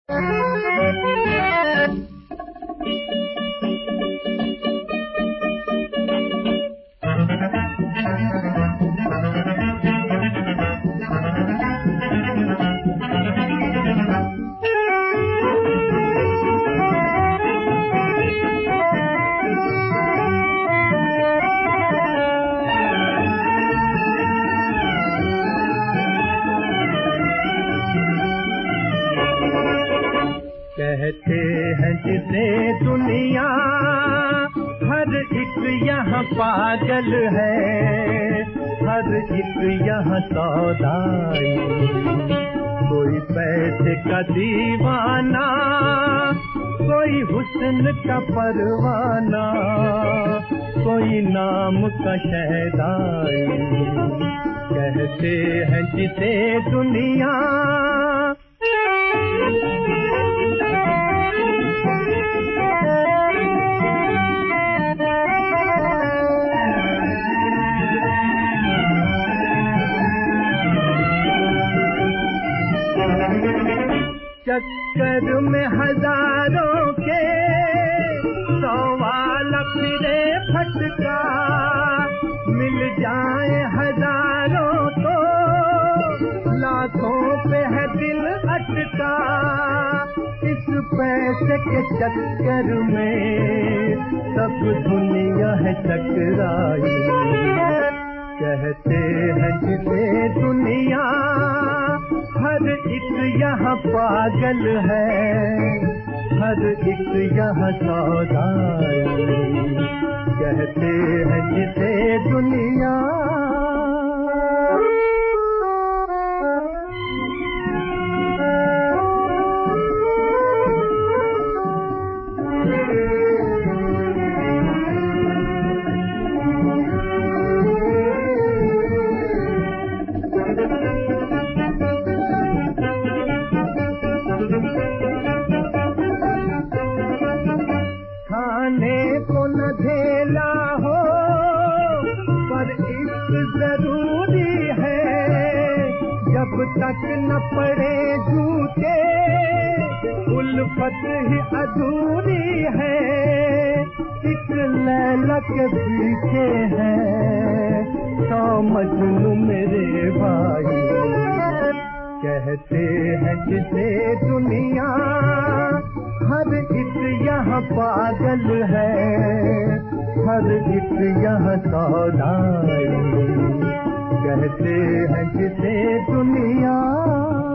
कहते हैं जिसे दुनिया हर एक यहाँ पागल है, हर एक यहाँ सौदाई, कोई पैसे का दीवाना, कोई हुस्न का परवाना, कोई नाम का शहदाई। कहते हैं जिसे दुनिया चक्कर में हजारों के सवाल फिरे फटका, मिल जाए हजारों तो लाखों पे है दिल अटका। इस पैसे के चक्कर में सब दुनिया है टकराई। कहते हैं जिसे दुनिया हर एक यहाँ पागल है, हर एक यहाँ सौदाई। कहते हैं जिसे दुनिया खाने को न झेला हो पर इश्क जरूरी है, जब तक न पड़े झूठे उल्फत ही अधूरी है। एक लैला के पीछे है 100 मजनू मेरे भाई। कहते हैं जिसे दुनिया हर एक यहाँ पागल है, हर एक यहाँ सौदाई। कहते हैं जिसे दुनिया